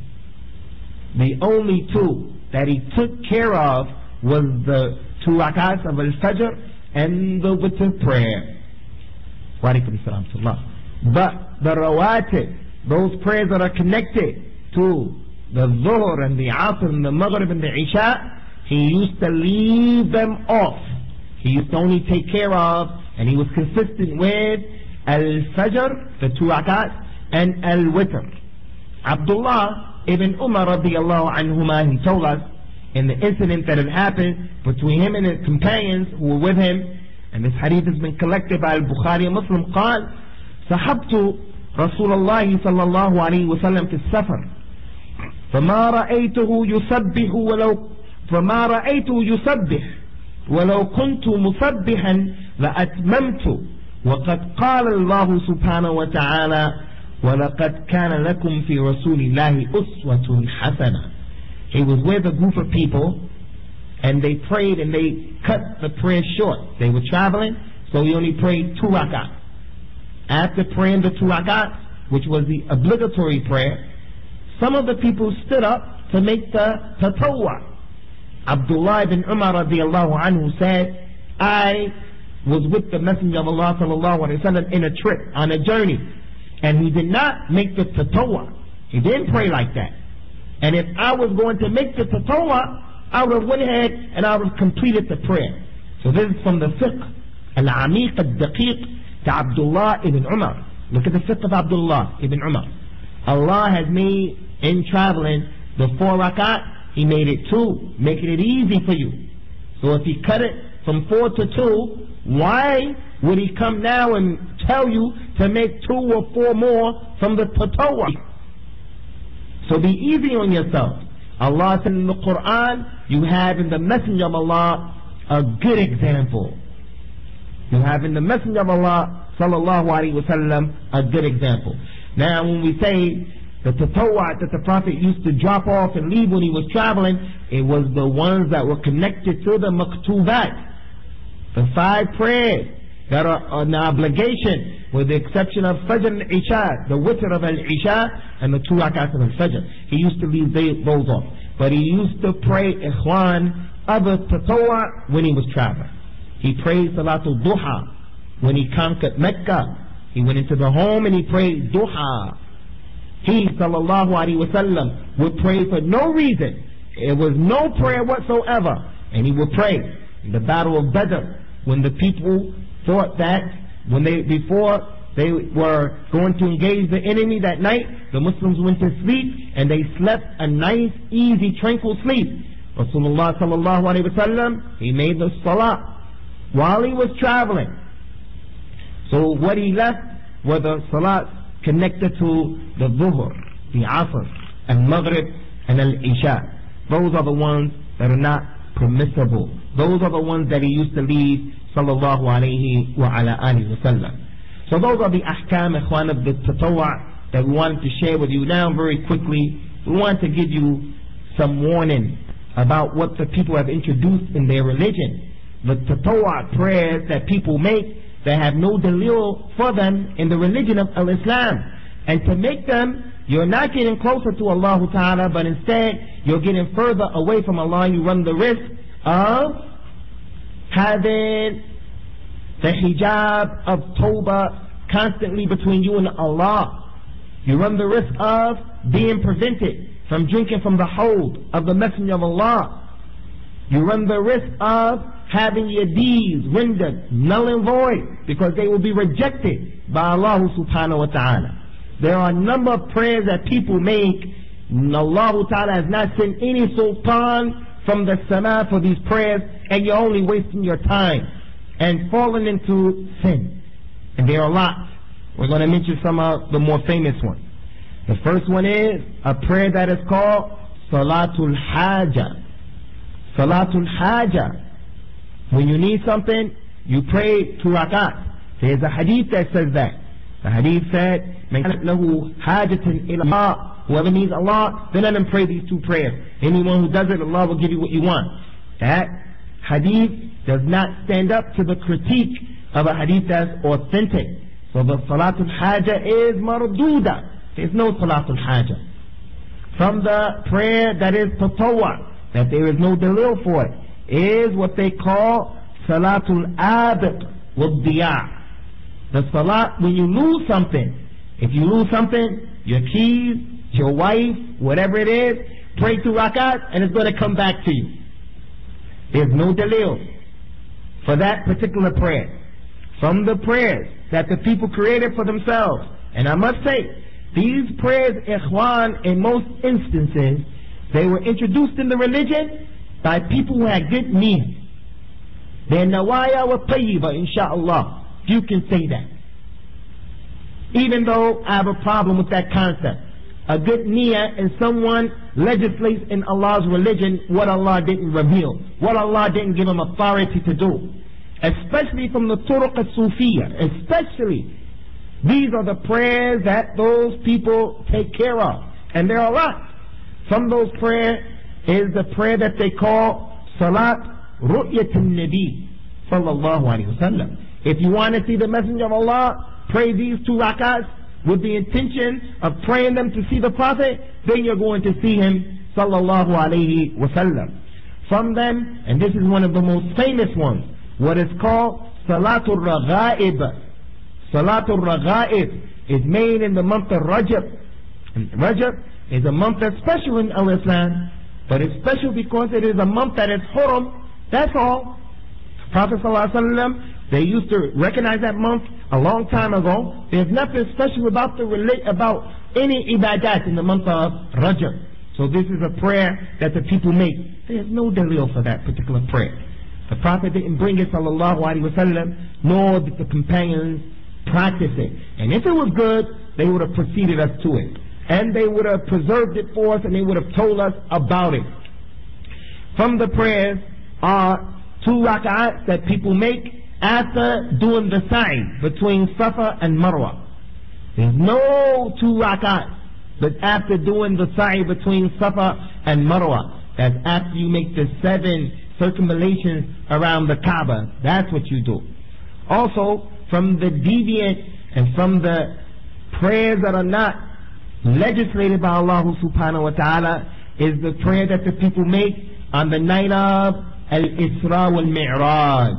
The only two that he took care of was the two rak'ahs of al-fajr and the witr prayer. Wa alaikum salam to Allah. But the rawatib, those prayers that are connected to the dhuhr and the asr and the maghrib and the isha, he used to leave them off. He used to only take care of, and he was consistent with al-fajr, the two rak'ahs, and al-witr. Abdullah ibn Umar radiallahu anhuma, he told us in the incident that had happened between him and his companions who were with him, and this hadith has been collected by al-Bukhari and Muslim, قال صحبت رسول الله صلى الله عليه وسلم في السفر فما رأيته يسبح ولو فما رأيته يسبح ولو كنت مسبحا لأتممت وقد قال الله سبحانه وتعالى وَلَقَدْ كَانَ لَكُمْ فِي رَسُولِ اللَّهِ أُسْوَةٌ حَسَنَةٌ. He was with a group of people, and they prayed and they cut the prayer short. They were traveling, so he only prayed two rak'ahs. After praying the two rak'ahs, which was the obligatory prayer, some of the people stood up to make the tatawwa. Abdullah ibn Umar radiallahu anhu said, I was with the Messenger of Allah sallallahu alaihi wasallam in a trip, on a journey, and he did not make the tatawwa. He didn't pray like that. And if I was going to make the tatawwa, I would have went ahead and I would have completed the prayer. So this is from the fiqh al-amiq al-daqiq to Abdullah ibn Umar. Look at the fiqh of Abdullah ibn Umar. Allah has made, in traveling, the four rakat, He made it two, making it easy for you. So if He cut it from four to two, why would He come now and tell you to make two or four more from the tatawwa? So be easy on yourself. Allah said in the Quran, you have in the Messenger of Allah a good example. You have in the Messenger of Allah sallallahu alaihi wasallam a good example. Now when we say the tatawwa that the Prophet used to drop off and leave when he was traveling, it was the ones that were connected to the maktubat, the five prayers that are an obligation, with the exception of Fajr and Isha, the witr of al-Isha and the two rakats of al-Fajr. He used to leave those off. But he used to pray ikhwan, other tatawwa when he was traveling. He prayed Salatul Duha when he conquered Mecca. He went into the home and he prayed Duha. He, sallallahu alaihi wasallam, would pray for no reason. It was no prayer whatsoever. And he would pray. In the Battle of Badr, when the people thought that when they before they were going to engage the enemy that night, the Muslims went to sleep and they slept a nice, easy, tranquil sleep. Rasulullah sallallahu alaihi wasallam, he made the salah while he was traveling. So what he left were the salat connected to the dhuhr, the asr, al-Maghrib, and al-Isha. Those are the ones that are not permissible. Those are the ones that he used to lead, sallallahu alayhi wa ala alihi wa sallam. So those are the ahkam, ikhwan, of the tatawwa that we wanted to share with you. Now very quickly, we want to give you some warning about what the people have introduced in their religion. The tatawwa prayers that people make that have no dalil for them in the religion of al-Islam. And to make them, you're not getting closer to Allah Ta'ala, but instead you're getting further away from Allah. You run the risk of having the hijab of tawbah constantly between you and Allah. You run the risk of being prevented from drinking from the hold of the Messenger of Allah. You run the risk of having your deeds rendered null and void because they will be rejected by Allah subhanahu wa ta'ala. There are a number of prayers that people make, and Allah ta'ala has not sent any sultan from the sama for these prayers, and you're only wasting your time and falling into sin. And there are lots. We're going to mention some of the more famous ones. The first one is a prayer that is called Salatul Haja. Salatul Haja. When you need something, you pray two rakat. There's a hadith that says that. The hadith said, Man lahu hajatin ila Allah. Whoever needs Allah, then let him pray these two prayers. Anyone who does it, Allah will give you what you want. That hadith does not stand up to the critique of a hadith that's authentic. So the Salatul Haja is marduda. There's no Salatul Haja. From the prayer that is tatawwa, that there is no dalil for it, is what they call Salatul Abiq with Diya. The Salat, when you lose something, if you lose something, your keys, your wife, whatever it is, pray two rakat and it's going to come back to you. There's no dalil for that particular prayer. From the prayers that the people created for themselves, and I must say, these prayers, ikhwan, in most instances, they were introduced in the religion by people who had good niyyah. Their nawaya wa tayyiba, insha'Allah. You can say that. Even though I have a problem with that concept. A good niyyah and someone legislates in Allah's religion what Allah didn't reveal, what Allah didn't give him authority to do. Especially from the turuq al-sufiyya, especially. These are the prayers that those people take care of. And there are a lot. From those prayers is the prayer that they call Salat Ru'yatul Nabi sallallahu alayhi wa sallam. If you want to see the Messenger of Allah, pray these two rakats with the intention of praying them to see the Prophet, then you're going to see him sallallahu alayhi wa sallam. From them, and this is one of the most famous ones, what is called Salatul Raghaib. Salatul Raghaib is made in the month of Rajab. And Rajab is a month that's special in Al-Islam, but it's special because it is a month that is Hurum. That's all. Prophet sallallahu alaihi wasallam, they used to recognize that month a long time ago. There's nothing special about the about any ibadat in the month of Rajab. So this is a prayer that the people make. There's no dalil for that particular prayer. The Prophet didn't bring it sallallahu alaihi wasallam, nor did the companions practice it. And if it was good, they would have preceded us to it. And they would have preserved it for us, and they would have told us about it. From the prayers are two rak'ahs that people make after doing the sa'i between Safa and Marwa. There's no two rak'ahs, but after doing the sa'i between Safa and Marwa. That's after you make the seven circumambulations around the Kaaba. That's what you do. Also, from the deviant and from the prayers that are not legislated by Allah subhanahu wa ta'ala is the prayer that the people make on the night of Al-Isra wal-Mi'raj.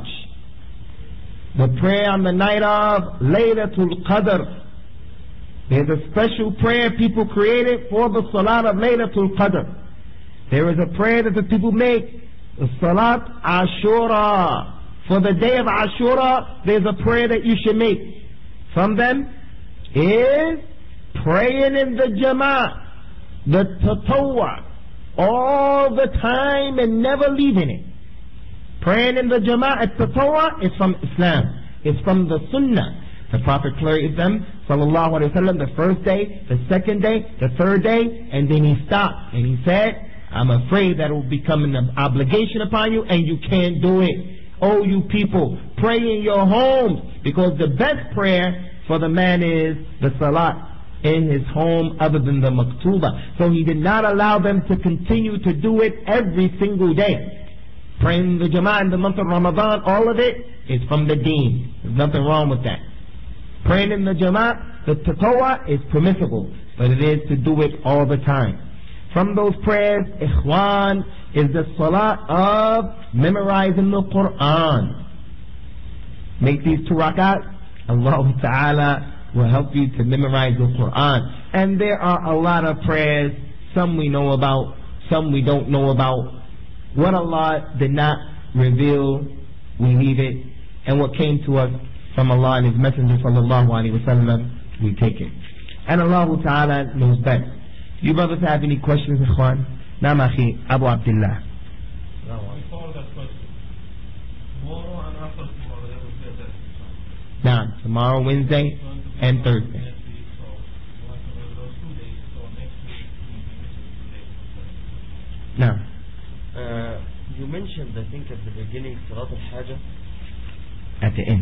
The prayer on the night of Laylatul Qadr. There's a special prayer people created for the Salat of Laylatul Qadr. There is a prayer that the people make, the Salat Ashura. For the day of Ashura, there's a prayer that you should make. From them is praying in the Jama'ah, the Tatawwa, all the time and never leaving it. Praying in the Jama'ah at Tatawwa is from Islam. It's from the Sunnah. The Prophet praised them sallallahu alaihi wasallam, the first day, the second day, the third day, and then he stopped and he said, I'm afraid that it will become an obligation upon you and you can't do it. Oh, you people, pray in your homes, because the best prayer for the man is the salat in his home other than the maktuba. So he did not allow them to continue to do it every single day. Praying the Jama'ah in the month of Ramadan, all of it is from the deen. There's nothing wrong with that. Praying in the Jama'ah, the tatawwa is permissible, but it is to do it all the time. From those prayers, ikhwan, is the salat of memorizing the Quran. Make these two rak'at, Allah Ta'ala will help you to memorize the Quran. And there are a lot of prayers, some we know about, some we don't know about. What Allah did not reveal, we leave it. And what came to us from Allah and His Messenger sallallahu alaihi wasallam, we take it. And Allah Ta'ala knows best. You brothers have any questions, ikhwan? Naam akhi, Abu Abdullah. No, I follow that question. Tomorrow and after tomorrow, they will say that. Naam, tomorrow, Wednesday, and Thursday. Next week, so one of those two days, so next week we will miss two days. Naam. Uh, you mentioned, I think, at the beginning, Salat al-Haja. At the end.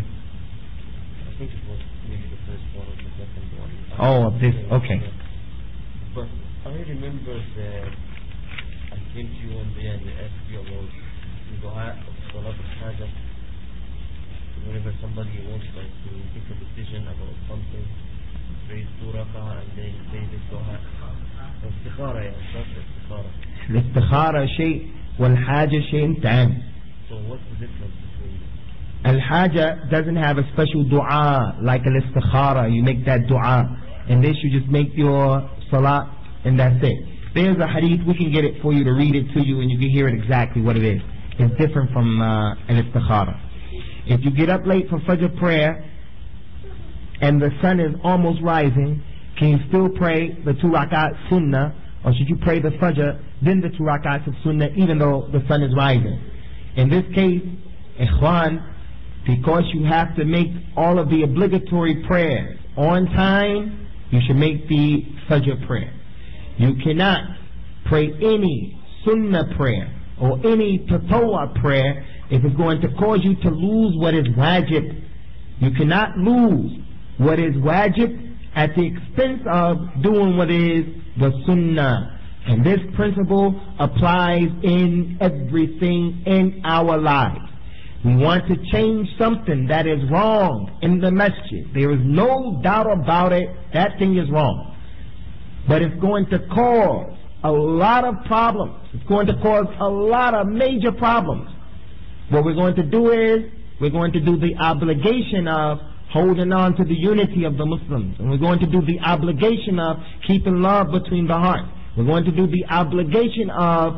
I think it was maybe the first one or the second one. Oh, of this, okay. But I remember that I came to you one day and I asked you about the dua of Salat al-Haja. Whenever somebody wants like to make a decision about something, praise two rak'ah and then say this dua. Istikhara, yeah, that's istikhara. الاستخارة شيء والحاجة شيء ثاني. So what's the difference between them? Al-Haja doesn't have a special dua like al-Istikhara. You make that dua. And this you just make your salat and that's it. There's a hadith, we can get it for you to read it to you and you can hear it exactly what it is. It's different from uh, al-Istikhara. If you get up late for Fajr prayer and the sun is almost rising, can you still pray the two rakat sunnah, or should you pray the Fajr, then the two rakats of sunnah, even though the sun is rising? In this case, ikhwan, because you have to make all of the obligatory prayers on time, you should make the Fajr prayer. You cannot pray any sunnah prayer or any tatawwa prayer if it's going to cause you to lose what is wajib. You cannot lose what is wajib at the expense of doing what is the sunnah. And this principle applies in everything in our lives. We want to change something that is wrong in the masjid. There is no doubt about it, that thing is wrong. But it's going to cause a lot of problems. It's going to cause a lot of major problems. What we're going to do is, we're going to do the obligation of holding on to the unity of the Muslims. And we're going to do the obligation of keeping love between the hearts. We're going to do the obligation of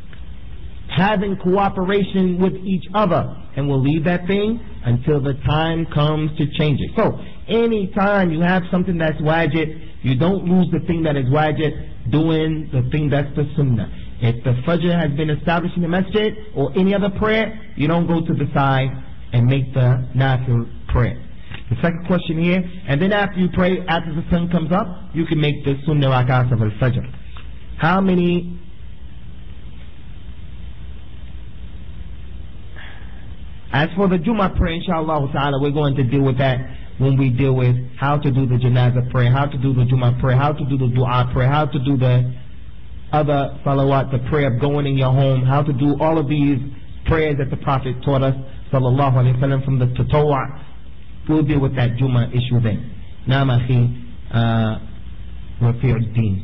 having cooperation with each other. And we'll leave that thing until the time comes to change it. So, any time you have something that's wajib, you don't lose the thing that is wajib doing the thing that's the sunnah. If the Fajr has been established in the masjid or any other prayer, you don't go to the side and make the nafil prayer. The second question here, and then after you pray, after the sun comes up, you can make the sunnah rak'ahs of al-Fajr. How many... As for the Jummah prayer, inshallah ta'ala, we're going to deal with that when we deal with how to do the Janazah prayer, how to do the Jummah prayer, how to do the Dua prayer, how to do the other salawat, the prayer of going in your home, how to do all of these prayers that the Prophet taught us, sallallahu alayhi wa sallam, from the tatawwa. We'll deal with that Jummah issue then. Naam akhi, uh, Rafi'uddin.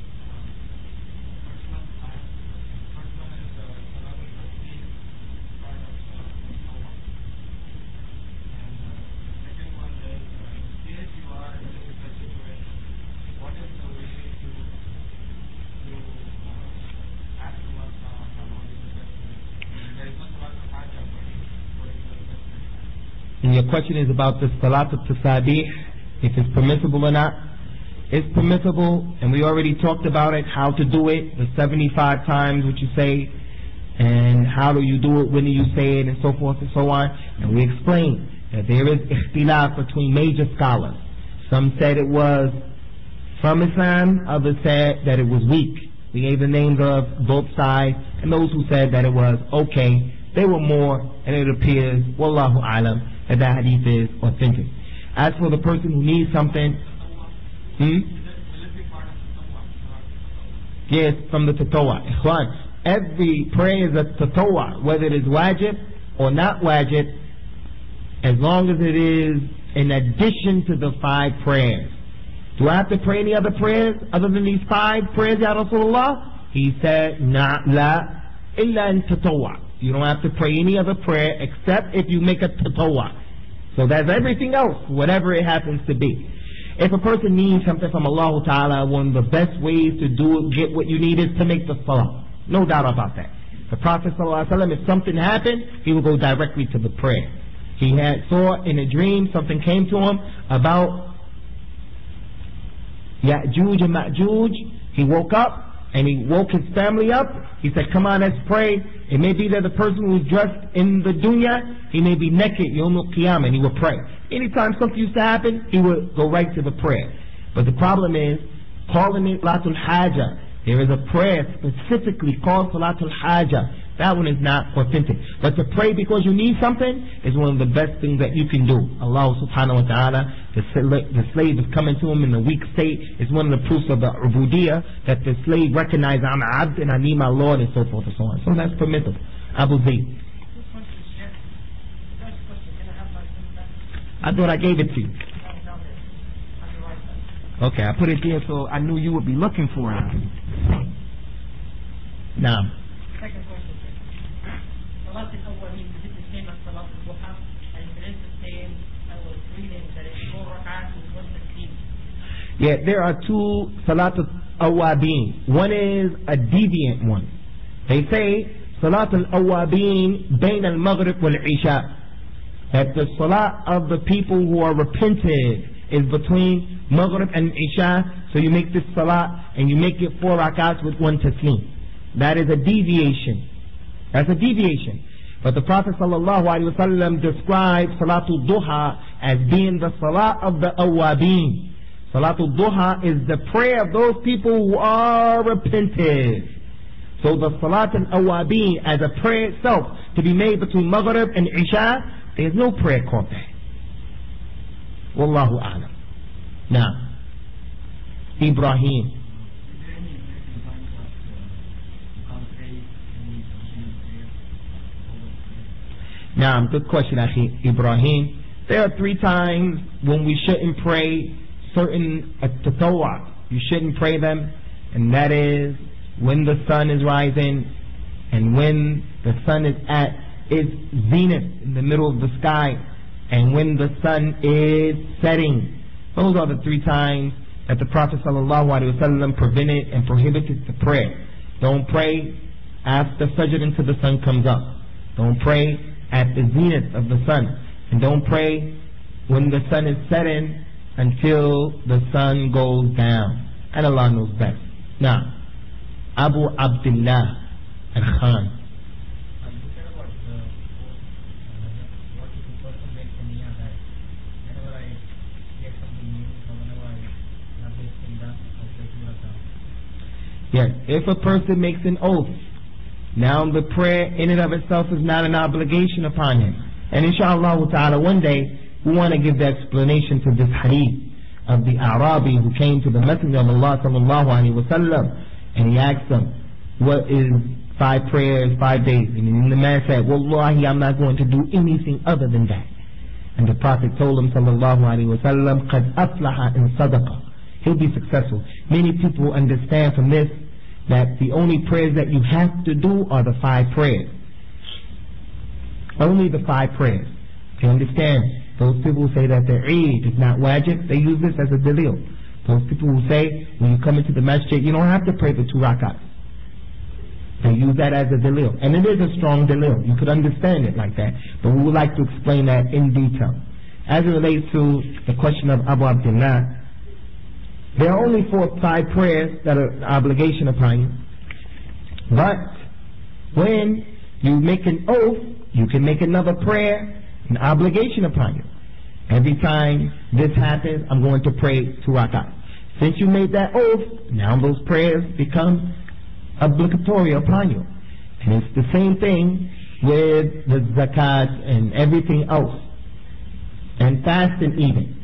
And your question is about the Salat al-Tasabih, if it's permissible or not. It's permissible, and we already talked about it, how to do it, the seventy-five times what you say, and how do you do it, when do you say it, and so forth and so on. And we explained that there is ikhtilaf between major scholars. Some said it was from Islam, others said that it was weak. We gave the names of both sides, and those who said that it was okay, they were more, and it appears, wallahu alam, that that hadith is authentic. As for the person who needs something, hmm? Yes, from the tatawwa. Ikhwan, every prayer is a tatawwa, whether it is wajib or not wajib, as long as it is in addition to the five prayers. Do I have to pray any other prayers other than these five prayers, Ya Rasulullah? He said, Na, la, illa in tatawwa. You don't have to pray any other prayer except if you make a tatawwa. So that's everything else, whatever it happens to be. If a person needs something from Allah Ta'ala, one of the best ways to do get what you need is to make the salah. No doubt about that. The Prophet ﷺ, if something happened, he would go directly to the prayer. He had saw in a dream, something came to him about Ya'juj and Ma'juj. He woke up and he woke his family up. He said, come on, let's pray. It may be that the person who's dressed in the dunya, he may be naked, Yawm al-Qiyamah, and he would pray. Anytime something used to happen, he would go right to the prayer. But the problem is, calling it Salatul Haja. There is a prayer specifically called Salatul Haja. That one is not authentic. But to pray because you need something is one of the best things that you can do. Allah subhanahu wa ta'ala, the, the slave is coming to him in a weak state, is one of the proofs of the ubudiyah, that the slave recognizes, I'm abd and I need my Lord, and so forth and so on. So that's permissible. Abu Zayd. I thought I gave it to you. Okay, I put it there so I knew you would be looking for it. Now. Second question. Salat al-Awwabin, is it the same as Salat al-Duha? And if it is the same, I was reading that it's four rak'ahs with one taslim. Yeah, there are two Salat al-Awwabin. One is a deviant one. They say Salat al-Awwabin bain al-Maghrib wal-Isha. That the Salat of the people who are repented is between Maghrib and Isha. So you make this Salat and you make it four rak'ahs with one taslim. That is a deviation. That's a deviation. But the Prophet ﷺ described Salatul Duha as being the Salat of the Awwabin. Salatul Duha is the prayer of those people who are repented. So the Salat al-Awwabin as a prayer itself to be made between Maghrib and Isha, there is no prayer called that. Wallahu a'lam. Now, Ibrahim. Now, good question, Akhi Ibrahim. There are three times when we shouldn't pray certain tatawwa. You shouldn't pray them, and that is when the sun is rising and when the sun is at its zenith in the middle of the sky and when the sun is setting. Those are the three times that the Prophet ﷺ prevented and prohibited the prayer. Don't pray after Fajr until the sun comes up. Don't pray at the zenith of the sun. And don't pray when the sun is setting until the sun goes down. And Allah knows best. Now, Abu Abdullah al-Khan. Yes, if a person makes an oath, now the prayer in and of itself is not an obligation upon him. And inshallah ta'ala, one day we want to give the explanation to this hadith of the Arabi who came to the Messenger of Allah sallallahu alaihi wasallam, and he asked him, what is five prayers, five days? And the man said, Wallahi, I'm not going to do anything other than that. And the Prophet told him sallallahu alaihi wasallam, قَدْ أَفْلَحَ إِنْ صَدَقَ. He'll be successful. Many people understand from this that the only prayers that you have to do are the five prayers. Only the five prayers. You understand? Those people who say that the Eid is not wajib, they use this as a dalil. Those people who say when you come into the masjid, you don't have to pray the two rakats. They use that as a dalil. And it is a strong dalil. You could understand it like that. But we would like to explain that in detail. As it relates to the question of Abu Abdullah, there are only four five prayers that are an obligation upon you. But when you make an oath, you can make another prayer, an obligation upon you. Every time this happens, I'm going to pray two rakat. Since you made that oath, now those prayers become obligatory upon you. And it's the same thing with the zakat and everything else. And fasting even.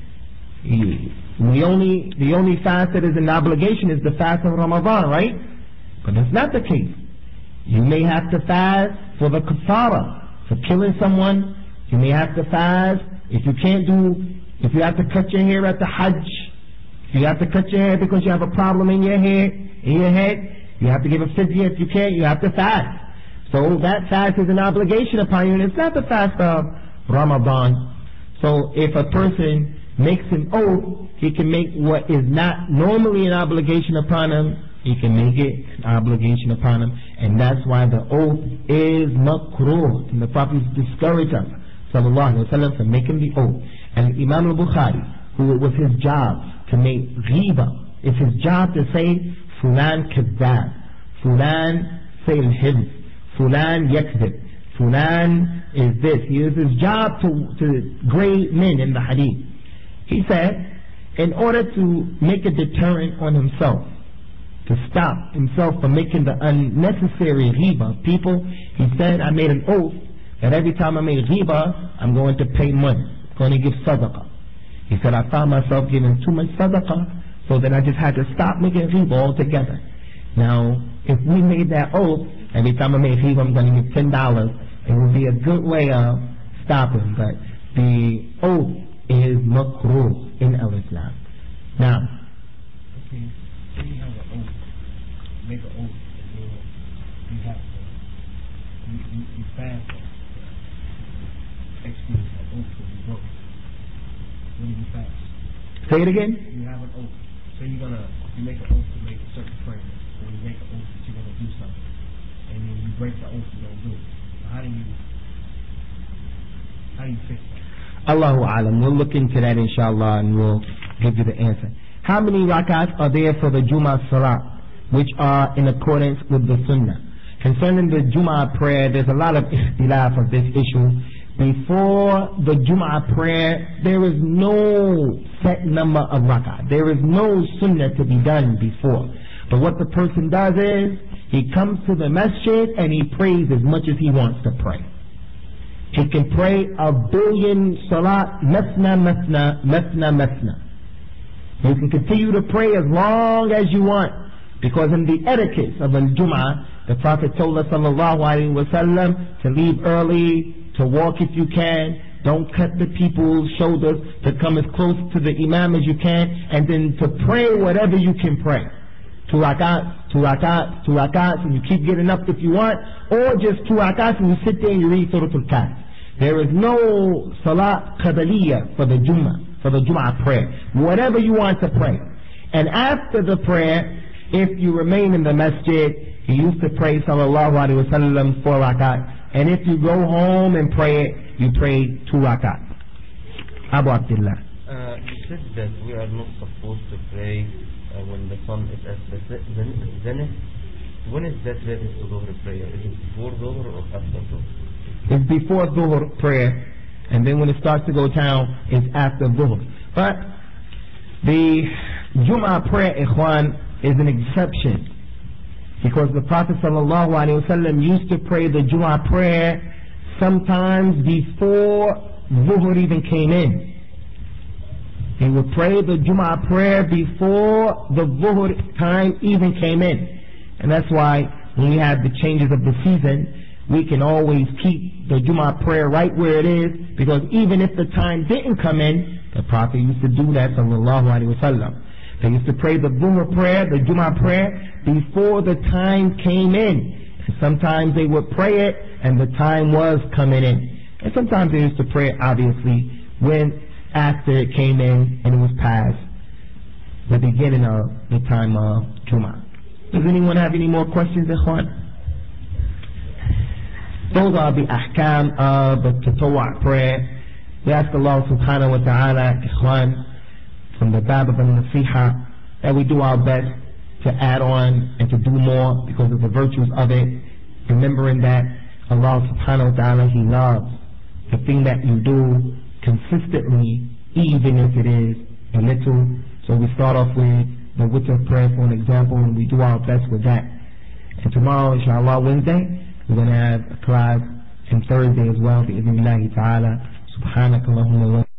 The only, the only fast that is an obligation is the fast of Ramadan, right? But that's not the case. You may have to fast for the kafara, for killing someone. You may have to fast if you can't do, if you have to cut your hair at the Hajj. If you have to cut your hair because you have a problem in your hair, in your head, you have to give a fidya. If you can't, you have to fast. So that fast is an obligation upon you, and it's not the fast of Ramadan. So if a person makes an oath, he can make what is not normally an obligation upon him, he can make it an obligation upon him. And that's why the oath is makruh. And the Prophet discouraged us, sallallahu alayhi wa sallam, from making the oath. And Imam al-Bukhari, who it was his job to make ghiba, it's his job to say, Fulan kadhab, Fulan say al-hibs, Fulan yakzib, Fulan is this. He is his job to, to grade men in the hadith. He said, in order to make a deterrent on himself, to stop himself from making the unnecessary ghiba of people, he said, I made an oath that every time I make ghiba, I'm going to pay money. I'm going to give sadaqah. He said, I found myself giving too much sadaqah, so then I just had to stop making ghiba altogether. Now, if we made that oath, every time I make ghiba, I'm going to give ten dollars, it would be a good way of stopping. But the oath is makruh in al-Islam. Now, okay, say you have an oath, make an oath, and you, you have to, you, you, you fast or execute an oath to be broken. When do you fast? say it again. You have an oath. So you're gonna, you make an oath to make a certain prayer, or you make an oath that you're gonna do something, and then you break the oath, you don't do it. So how do you, how do you fix that? Allahu alam. We'll look into that inshallah and we'll give you the answer. How many rakats are there for the Jummah Salah, which are in accordance with the Sunnah? Concerning the Jummah prayer, there's a lot of ikhtilaf of this issue. Before the Jummah prayer, there is no set number of rakat. There is no Sunnah to be done before. But what the person does is, he comes to the masjid and he prays as much as he wants to pray. He can pray a billion salat, masna, masna, masna, masna. You can continue to pray as long as you want, because in the etiquette of al-Jum'ah, the Prophet told us, sallallahu alayhi wa sallam, to leave early, to walk if you can, don't cut the people's shoulders, to come as close to the imam as you can, and then to pray whatever you can pray. Two rakats, two rakats, two rakats, and you keep getting up if you want, or just two rakats and you sit there and you read Surah Al-Kahf. There is no salat qadaliyah for the Jummah, for the Jummah prayer. Whatever you want to pray. And after the prayer, if you remain in the masjid, he used to pray sallallahu alayhi wa sallam four rakat. And if you go home and pray it, you pray two rakat. Abu Abdullah. Uh, you said that we are not supposed to pray uh, when the sun is at the zenith. When is that ready to Dhuhr prayer? Is it before Dhuhr or after Dhuhr? It's before Dhuhr prayer, and then when it starts to go down, it's after Dhuhr. But the Jum'ah prayer, ikhwan, is an exception, because the Prophet sallallahu alaihi wasallam used to pray the Jum'ah prayer sometimes before Dhuhr even came in. He would pray the Jum'ah prayer before the Dhuhr time even came in. And that's why when we have the changes of the season, we can always keep the Jum'ah prayer right where it is, because even if the time didn't come in, the Prophet used to do that, sallallahu alaihi wasallam. They used to pray the Dhuhr prayer, the Jum'ah prayer, before the time came in. And sometimes they would pray it, and the time was coming in. And sometimes they used to pray it, obviously, when after it came in and it was past the beginning of the time of Jum'ah. Does anyone have any more questions, ikhwan? Those are the ahkam of the tatawwa' prayer. We ask Allah subhanahu wa ta'ala, ikhwan, from the bab of al-nasiha, that we do our best to add on and to do more because of the virtues of it, remembering that Allah subhanahu wa ta'ala, He loves the thing that you do consistently even if it is a little. So we start off with the witr prayer for an example, and we do our best with that. And tomorrow, inshallah, Wednesday, we're going to have a class, and Thursday as well, bi-idhnillahi ta'ala. Subhanakallahumma wa